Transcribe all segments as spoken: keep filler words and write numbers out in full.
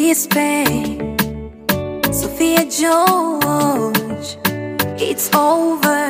Spain, Sophia George, it's over.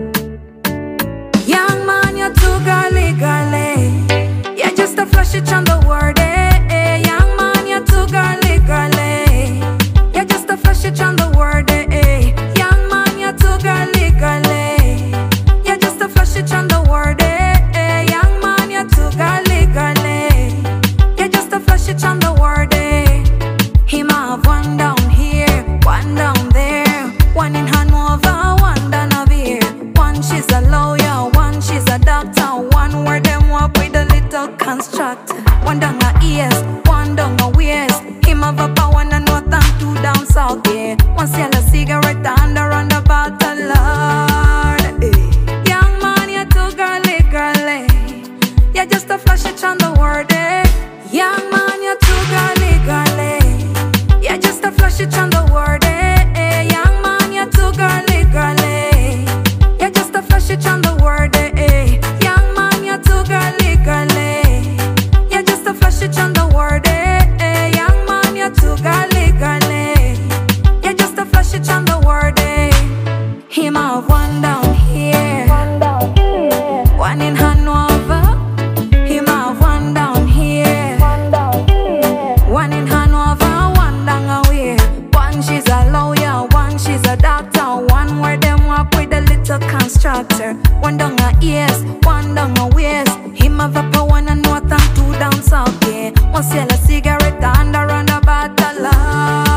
Young man, you're too girly, girly. You're just a flash it on the word, eh, eh. Young man, you're too girly, girly. You're just a flash it on the word, eh, eh. Young man, you're too girly, girly. You're just a flash it on the word, eh, eh. Young man, you're too girly, girly. You're just a flash it on the word, eh. Him have one down here, one down there, one in Hanover, one down over here. One she's a lawyer, one she's a doctor, one where them walk with a little constructor. One down her ears, one down her waist. Him have a power and north and two down south, yeah. One sell a cigarette and a roundabout a Lord, eh. Young man, you're too girly, girly. You're just a flash it on the word, eh. Young man, you're too girly, girly. You're just a flash it on the word, eh, eh. Young man, you're too girly, girly. You're just a flash it on the word, eh, eh. Young man, you're too girly, girly. You're just a flash it on the word, eh, eh. Young man, you're too girly, girly. You're just a flash it on the word, eh. Him have one down here, one down here, one in Hanover. Him have one down here, one down here, one in Hanover. One she's a lawyer, one she's a doctor, one where them walk with a little constructor. One down her ears, one down her waist. Him have a power and north and two down south, yeah. One sell a cigarette and a roundabout a lot.